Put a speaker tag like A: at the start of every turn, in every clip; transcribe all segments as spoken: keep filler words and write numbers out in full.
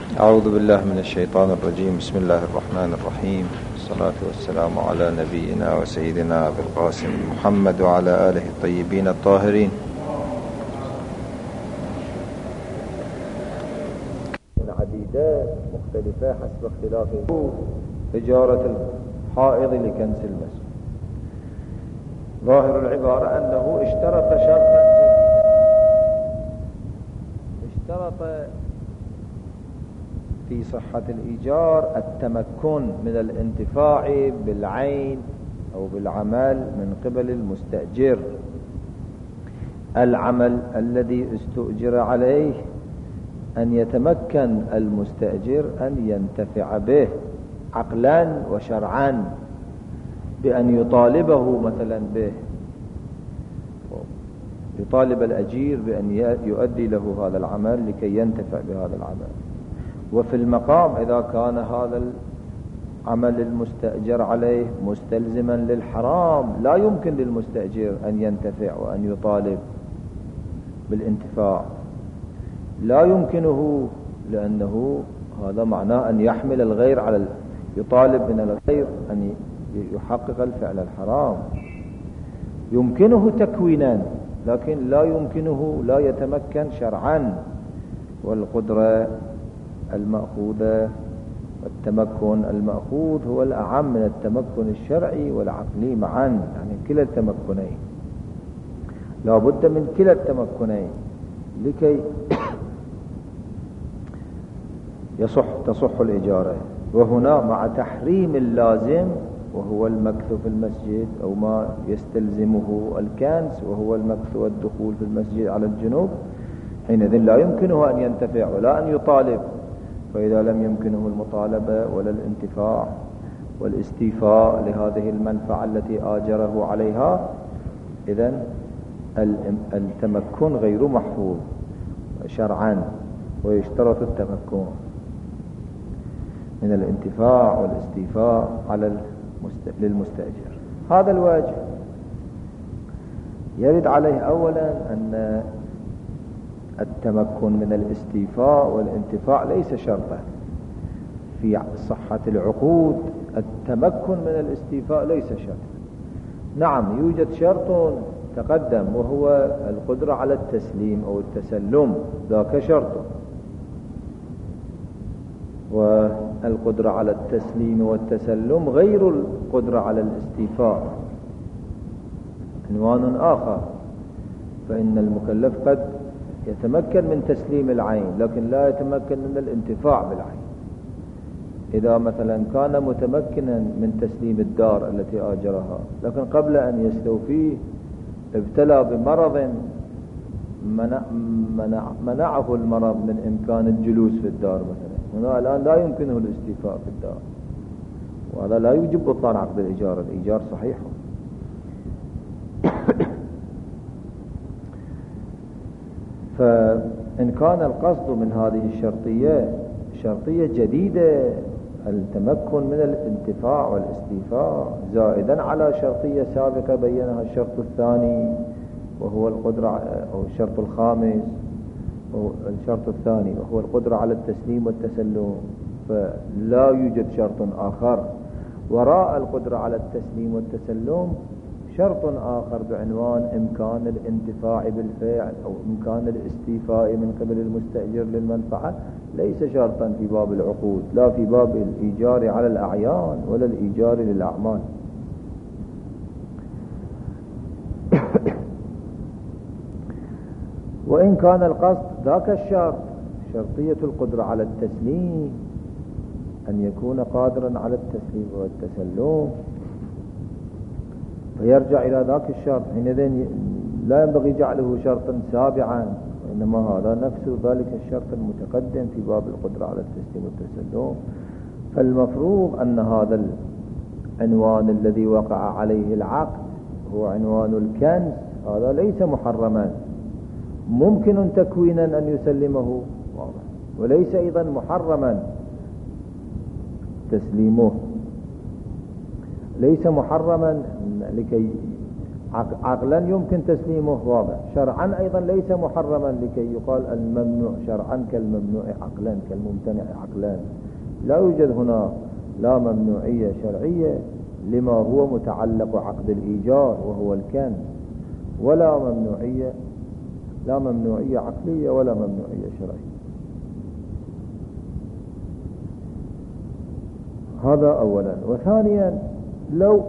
A: أعوذ بالله من الشيطان الرجيم. بسم الله الرحمن الرحيم. الصلاة والسلام على نبينا وسيدنا أبي القاسم محمد وعلى آله الطيبين الطاهرين. عديدة مختلفة حسب اختلاف إجارة الحائض لكنس المسجد. ظاهر العبارة أنه اشترط شرطا اشترط في صحة الإيجار التمكن من الانتفاع بالعين أو بالعمل من قبل المستأجر. العمل الذي استؤجر عليه أن يتمكن المستأجر أن ينتفع به عقلا وشرعا، بأن يطالبه مثلا به، يطالب الأجير بأن يؤدي له هذا العمل لكي ينتفع بهذا العمل. وفي المقام إذا كان هذا العمل المستأجر عليه مستلزما للحرام، لا يمكن للمستأجر أن ينتفع وأن يطالب بالانتفاع، لا يمكنه، لأنه هذا معناه أن يحمل الغير على يطالب من الغير أن يحقق الفعل الحرام. يمكنه تكوينا لكن لا يمكنه، لا يتمكن شرعا. والقدرة المأخوذة والتمكن المأخوذ هو الأعم من التمكن الشرعي والعقلي معا، يعني كلا التمكنين، لا بد من كلا التمكنين لكي يصح تصح الإجارة. وهنا مع تحريم اللازم وهو المكث في المسجد أو ما يستلزمه الكنس وهو المكث والدخول في المسجد على الجنوب، حينئذ لا يمكنه أن ينتفع ولا أن يطالب. فإذا لم يمكنه المطالبة ولا الانتفاع والاستيفاء لهذه المنفعة التي آجره عليها، إذن التمكن غير محفوظ شرعا، ويشترط التمكن من الانتفاع والاستيفاء على للمستأجر. هذا الواجب يرد عليه أولا أن التمكن من الاستيفاء والانتفاع ليس شرطا في صحة العقود. التمكن من الاستيفاء ليس شرطا. نعم يوجد شرط تقدم وهو القدرة على التسليم أو التسلم، ذاك شرط. والقدرة على التسليم والتسلم غير القدرة على الاستيفاء، عنوان آخر. فإن المكلف قد يتمكن من تسليم العين لكن لا يتمكن من الانتفاع بالعين. إذا مثلا كان متمكنا من تسليم الدار التي آجرها، لكن قبل أن يستوفيه ابتلى بمرض منع منع منعه المرض من إمكان الجلوس في الدار مثلا، هنا الآن لا يمكنه الاستيفاء في الدار، وهذا لا يوجب بطلان عقد الإيجار، الإيجار صحيح. فإن كان القصد من هذه الشرطية شرطية جديدة، التمكن من الانتفاع والاستيفاء، زائدا على شرطية سابقة بينها الشرط الثاني وهو القدرة، أو الشرط الخامس أو الشرط الثاني وهو القدرة على التسليم والتسلم، فلا يوجد شرط آخر وراء القدرة على التسليم والتسلم شرط آخر بعنوان إمكان الانتفاع بالفعل أو إمكان الاستيفاء من قبل المستأجر للمنفعة. ليس شرطا في باب العقود، لا في باب الإيجار على الأعيان ولا الإيجار للأعمال. وإن كان القصد ذاك الشرط، شرطية القدرة على التسليم، أن يكون قادرا على التسليم والتسلم، فيرجع إلى ذاك الشرط، حينئذ لا ينبغي جعله شرطا سابعا، وإنما هذا نفس ذلك الشرط المتقدم في باب القدرة على التسليم والتسلم. فالمفروض أن هذا العنوان الذي وقع عليه العقد هو عنوان الكنس، هذا ليس محرما، ممكن تكوينا أن يسلمه، وليس أيضا محرما تسليمه، ليس محرما لكي عقلا يمكن تسليمه واضح، شرعا أيضا ليس محرما لكي يقال الممنوع شرعا كالممنوع عقلا كالممتنع عقلا. لا يوجد هنا لا ممنوعية شرعية لما هو متعلق عقد الإيجار وهو الكنز، ولا ممنوعية لا ممنوعية عقلية ولا ممنوعية شرعية. هذا أولا. وثانيا لو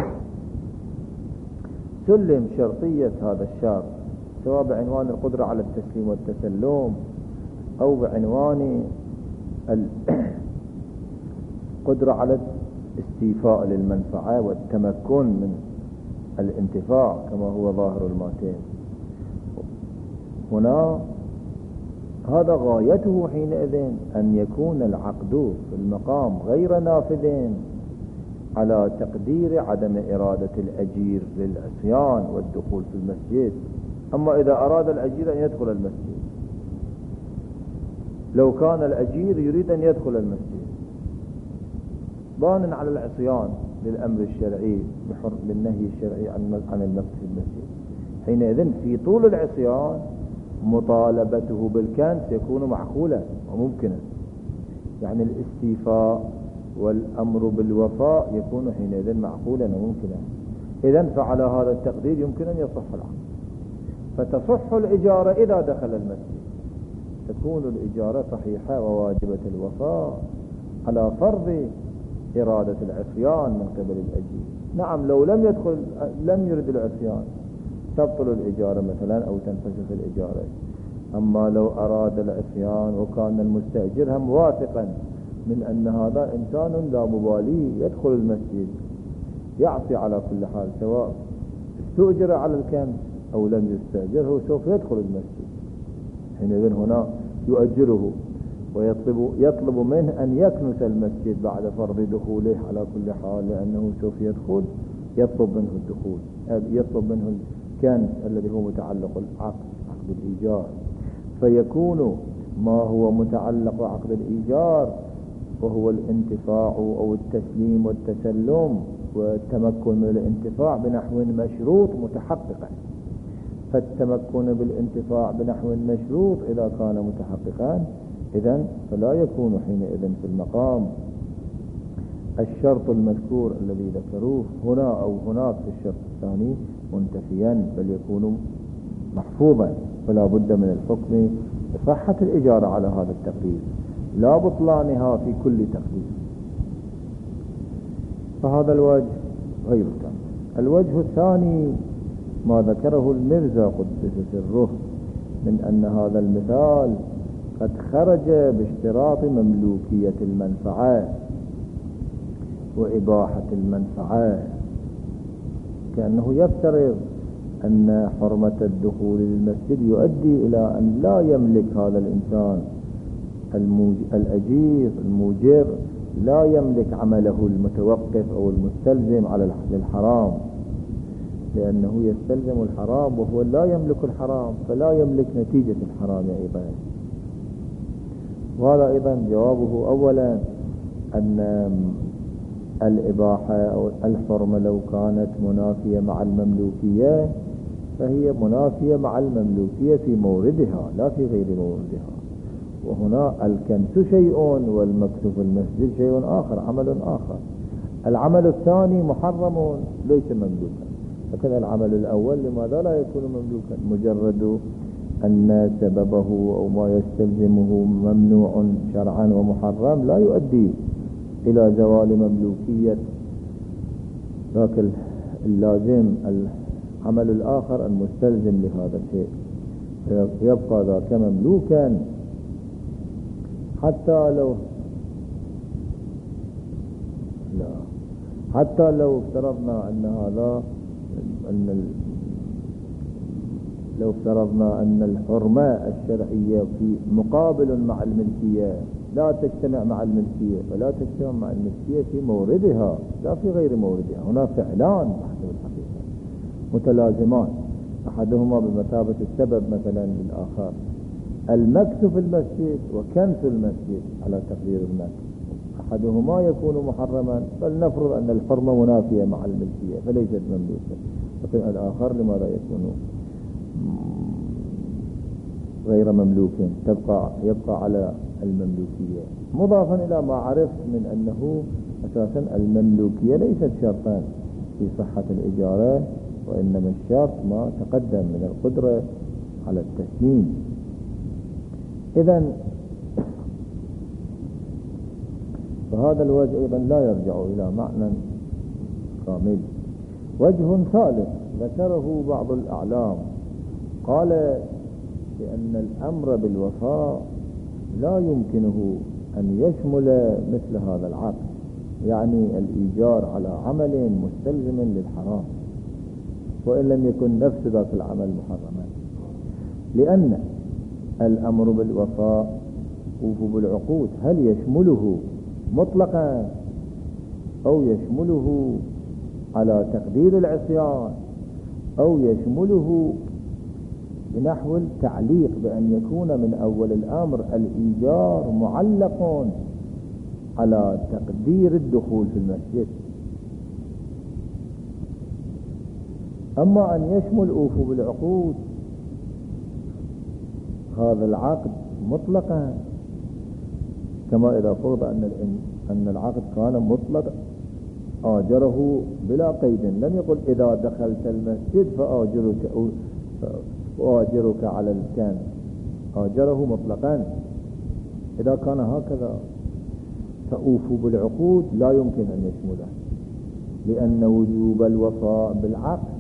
A: سلم شرطية هذا الشرط سواء بعنوان القدرة على التسليم والتسلم أو بعنوان القدرة على الاستيفاء للمنفعة والتمكن من الانتفاع كما هو ظاهر الماتين، هنا هذا غايته حينئذ أن يكون العقد في المقام غير نافذ على تقدير عدم إرادة الأجير للعصيان والدخول في المسجد. أما إذا أراد الأجير أن يدخل المسجد، لو كان الأجير يريد أن يدخل المسجد ضامن على العصيان للأمر الشرعي للنهي الشرعي عن المسجد في المسجد، حينئذ في طول العصيان مطالبته بالكنس يكون معقولا وممكنا، يعني الاستيفاء والأمر بالوفاء يكون حينئذ معقولا وممكنا. إذن فعلى هذا التقدير يمكن أن يصح العقد، فتصح الإجارة إذا دخل المسجد، تكون الإجارة صحيحة وواجبة الوفاء على فرض إرادة العصيان من قبل الأجير. نعم لو لم يدخل لم يرد العصيان تبطل الإجارة مثلا أو تنفسخ الإجارة. أما لو أراد العصيان وكان المستأجر هم واثقا من أن هذا إنسان لا مبالي يدخل المسجد يعصي على كل حال سواء استؤجر على الكنز أو لم يستأجر هو سوف يدخل المسجد، حينئذ هنا يؤجره ويطلب يطلب منه أن يكنس المسجد بعد فرض دخوله على كل حال، لأنه سوف يدخل يطلب منه الدخول، يطلب منه الكنس الذي هو متعلق العقد عقد الإيجار. فيكون ما هو متعلق عقد الإيجار وهو الانتفاع أو التسليم والتسلم والتمكن من الانتفاع بنحو مشروط متحققا. فالتمكن بالانتفاع بنحو مشروط إذا كان متحققا إذن فلا يكون حينئذ في المقام الشرط المذكور الذي ذكروه هنا أو هناك في الشرط الثاني منتفيا، بل يكون محفوظا، فلا بد من الحكم بصحة الإجارة على هذا التقدير لا بطلانها في كل تقدير. فهذا الوجه غير تام. الوجه الثاني ما ذكره المرزا قدس سره من أن هذا المثال قد خرج باشتراط مملوكية المنفعة وإباحة المنفعة، كأنه يفترض أن حرمة الدخول للمسجد يؤدي إلى أن لا يملك هذا الإنسان الأجير الموجر لا يملك عمله المتوقف أو المستلزم على الحرام، لأنه يستلزم الحرام وهو لا يملك الحرام فلا يملك نتيجة الحرام أيضا. وهذا أيضا جوابه أولا أن الإباحة أو الحرمة لو كانت منافية مع المملوكية فهي منافية مع المملوكية في موردها لا في غير موردها. وهنا الكنس شيء والمكث في المسجد شيء آخر، عمل آخر. العمل الثاني محرم ليس مملوكا، لكن العمل الأول لماذا لا يكون مملوكا؟ مجرد أن سببه أو ما يستلزمه ممنوع شرعا ومحرم لا يؤدي إلى زوال مملوكية ذاك اللازم العمل الآخر المستلزم لهذا الشيء، يبقى ذاك مملوكا حتى لو لا حتى لو افترضنا أن هذا أن لو افترضنا أن الحرمة الشرعية في مقابل مع الملكية لا تجتمع مع الملكية، فلا تجتمع مع الملكية في موردها لا في غير موردها. هنا فعلان بحسب الحقيقة متلازمان، أحدهما بمثابة السبب مثلا للآخر. المكث في المسجد وكنس المسجد على تقدير المكث أحدهما يكون محرما، فلنفرض أن الحرمة منافية مع الملكية فليست مملوكة، لكن الآخر لماذا يكون غير مملوك؟ تبقى يبقى على المملوكية. مضافا إلى ما عرفت من أنه أساسا المملوكية ليست شرطا في صحة الإجارة، وإنما الشرط ما تقدم من القدرة على التسليم. إذن فهذا الوجه أيضا لا يرجع إلى معنى كامل. وجه ثالث ذكره بعض الأعلام قال بأن الأمر بالوفاء لا يمكنه أن يشمل مثل هذا العقد، يعني الإيجار على عمل مستلزم للحرام وإن لم يكن نفس ذات العمل محرما، لأن الأمر بالوفاء وفو بالعقود هل يشمله مطلقا أو يشمله على تقدير العصيان أو يشمله بنحو التعليق، بأن يكون من أول الأمر الإيجار معلق على تقدير الدخول في المسجد. أما أن يشمل أوفوا بالعقود هذا العقد مطلقا، كما إذا فرض أن أن العقد كان مطلق آجره بلا قيد، لم يقل إذا دخلت المسجد فآجرك وآجرك على الكان، آجره مطلقا. إذا كان هكذا فأوفوا بالعقود لا يمكن أن يشمله، لأن وجوب الوفاء بالعقد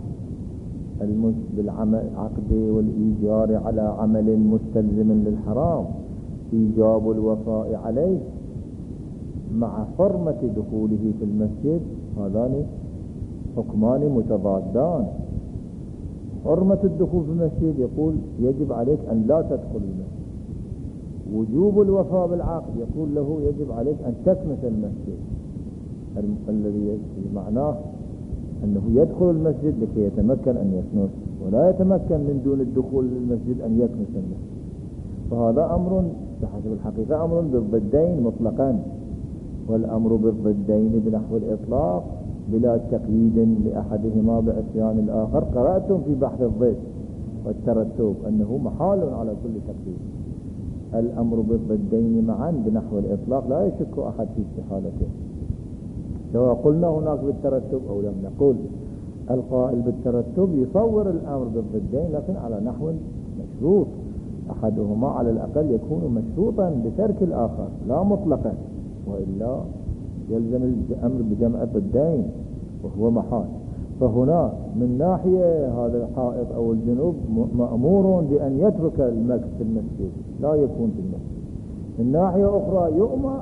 A: بالعقد والإيجار على عمل مستلزم للحرام إيجاب الوفاء عليه مع حرمة دخوله في المسجد، هذان حكمان متضادان. حرمة الدخول في المسجد يقول يجب عليك أن لا تدخل المسجد، وجوب الوفاء بالعقد يقول له يجب عليك أن تكنس المسجد، الذي معناه أنه يدخل المسجد لكي يتمكن أن يكنس، ولا يتمكن من دون الدخول للمسجد أن يكنس المسجد. فهذا أمر بحسب الحقيقة أمر بالضدين مطلقا، والأمر بالضدين بنحو الإطلاق بلا تقييد لأحدهما بعصيان الآخر. قرأتم في بحث الضد والترتب أنه محال على كل تقييد. الأمر بالضدين معا بنحو الإطلاق لا يشك أحد في استحالته، سواء قلنا هناك بالترتب أو لم نقل. القائل بالترتب يصور الأمر بالضدين لكن على نحو مشروط، أحدهما على الأقل يكون مشروطا بترك الآخر لا مطلقا، وإلا يلزم الأمر بجمع الضدين وهو محال. فهنا من ناحية هذا الحائط أو الجنوب مأمور بأن يترك المكث في المسجد لا يكون في المسجد، من ناحية أخرى يؤمر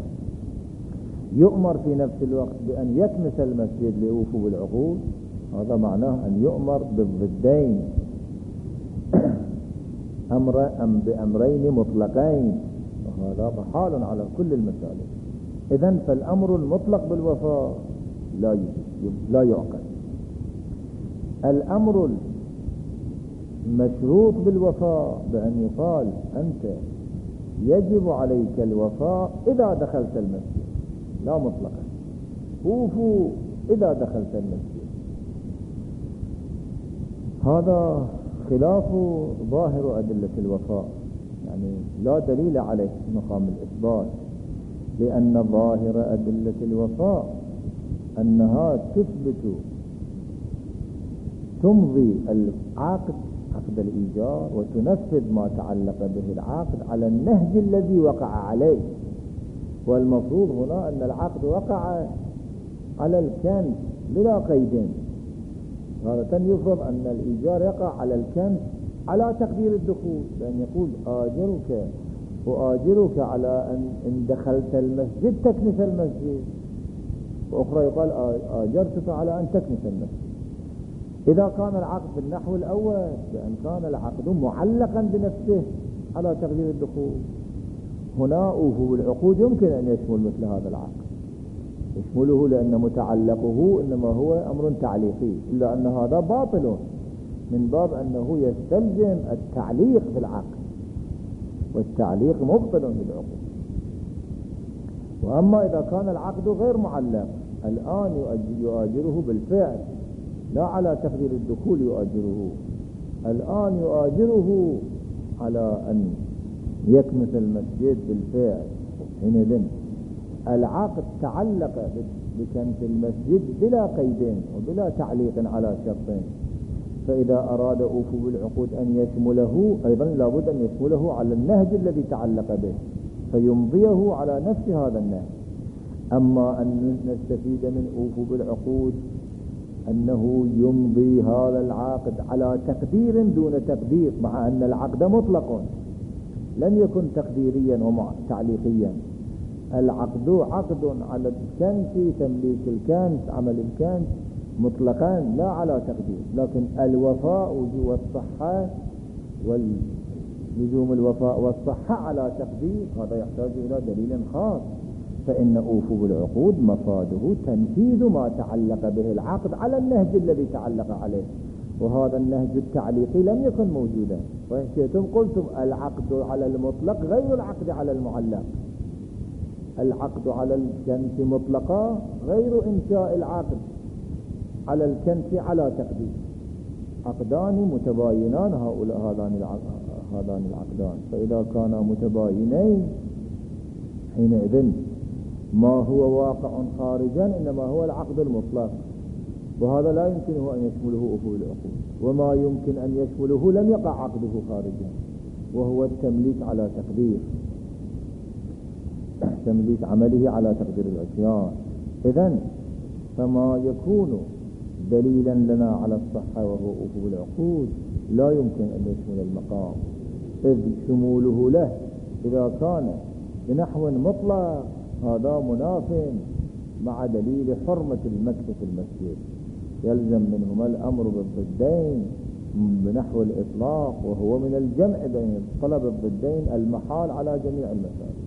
A: يؤمر في نفس الوقت بأن يكنس المسجد ليوفوا بالعقود. هذا معناه أن يؤمر بالضدين أمر أم بأمرين مطلقين، وهذا محال على كل المسالك. إذن فالأمر المطلق بالوفاء لا يجب لا يعقل. الأمر المشروط بالوفاء بأن يقال أنت يجب عليك الوفاء إذا دخلت المسجد لا مطلقا، وفوا إذا دخلت المسجد. هذا خلاف ظاهر أدلة الوفاء، يعني لا دليل عليه في مقام الإثبات، لأن ظاهر أدلة الوفاء أنها تثبت تمضي العقد عقد الإيجار وتنفذ ما تعلق به العقد على النهج الذي وقع عليه. والمفروض هنا أن العقد وقع على الكنس بلا قيد، هذا يفرض أن الإيجار يقع على الكنس على تقدير الدخول، لأن يقول آجرك وآجرك على أن إن دخلت المسجد تكنس المسجد، وأخرى يقال آجرتك على أن تكنس المسجد. إذا كان العقد بالنحو الأول بأن كان العقد معلقا بنفسه على تقدير الدخول، هنا وهو العقود يمكن أن يشمل مثل هذا العقد، يشمله لأن متعلقه إنما هو أمر تعليقي، إلا أن هذا باطل من باب أنه يستلزم التعليق في العقد، والتعليق مبطل بالعقود. وأما إذا كان العقد غير معلق الآن يؤجره بالفعل لا على تقدير الدخول يؤجره. الآن يؤجره على أن يكنس المسجد بالفعل. حينئذ العقد تعلق بكنس المسجد بلا قيدين وبلا تعليق على شرطين، فإذا أراد أوفوا بالعقود أن يشمله أيضا لابد أن يشمله على النهج الذي تعلق به فيمضيه على نفس هذا النهج. أما أن نستفيد من أوفوا بالعقود أنه يمضي هذا العقد على تقدير دون تقدير، مع أن العقد مطلق لم يكن تقديريا وتعليقيا. العقد عقد على الكنس، تمليك الكنس، عمل الكنس مطلقان لا على تقدير، لكن الوفاء والصحة واللزوم الوفاء والصحة على تقدير هذا يحتاج إلى دليل خاص. فإن أوفوا بالعقود مفاده تنفيذ ما تعلق به العقد على النهج الذي تعلق عليه، وهذا النهج التعليقي لم يكن موجودا. وإن شئتم قلتم العقد على المطلق غير العقد على المعلق. العقد على الكنس مطلقا غير إنشاء العقد على الكنس على تقدير. عقدان متباينان هؤلاء هذان العقدان، فإذا كانا متباينين حينئذ ما هو واقع خارجا إنما هو العقد المطلق، وهذا لا يمكنه أن يشمله أوفوا العقود. وما يمكن أن يشمله لم يقع عقده خارجا، وهو التمليك على تقدير، تمليك عمله على تقدير العصيان. إذن فما يكون دليلا لنا على الصحة وهو أوفوا العقود لا يمكن أن يشمل المقام، إذ شموله له إذا كان بنحو مطلق هذا مناف مع دليل حرمة المكث في المسجد. يلزم منهما الأمر بالضدين بنحو الإطلاق، وهو من الجمع بين طلب الضدين المحال على جميع المساجد.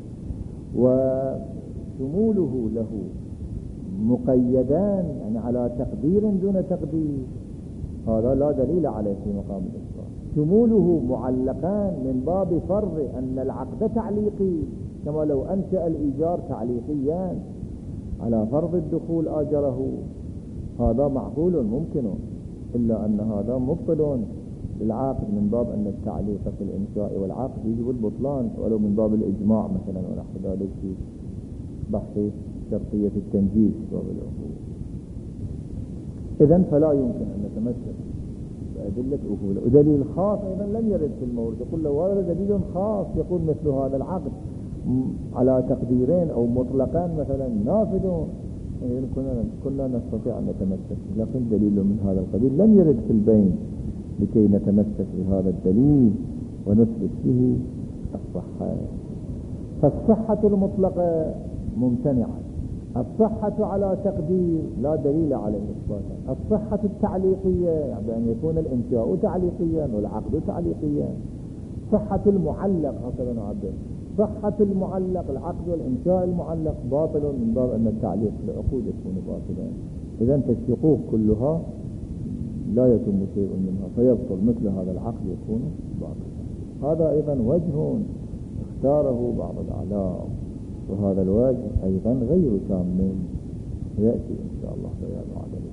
A: وشموله له مقيدان يعني على تقدير دون تقدير، هذا لا دليل عليه في مقام الإطلاق. شموله معلقان من باب فرض أن العقد تعليقي، كما لو أنشأ الإيجار تعليقيا على فرض الدخول آجره، هذا معقول ممكن، إلا أن هذا مبطل بالعقد من باب أن التعليق في الإنشاء والعقد يجب البطلان، ولو من باب الإجماع مثلا ونحو ذلك في بحث شرطية التنجيز باب العقود. إذن فلا يمكن أن نتمسك بأدلة أفولة. ودليل خاص أيضا لم يرد في المورد، يقول لو هذا دليل خاص يقول مثل هذا العقد على تقديرين أو مطلقان مثلا نافذون، يعني كنا, كنا نستطيع أن نتمسك، لكن دليل من هذا القبيل لم يرد في البين لكي نتمسك بهذا الدليل ونثبت به الصحة. فالصحة المطلقة ممتنعة، الصحة على تقدير لا دليل عليه إثباتا، الصحة التعليقية يعني بأن يكون الإنشاء تعليقيا والعقد تعليقيا، صحة المعلق هكذا نعبر، صحة المعلق العقد والإنشاء المعلق باطل من باب أن التعليق في العقود يكون باطلا. إذن فالشقوق كلها لا يتم شيء منها فيبطل مثل هذا العقد يكون باطلا. هذا أيضا وجه اختاره بعض الأعلام، وهذا الوجه أيضا غير تام، يأتي إن شاء الله بيان عليه.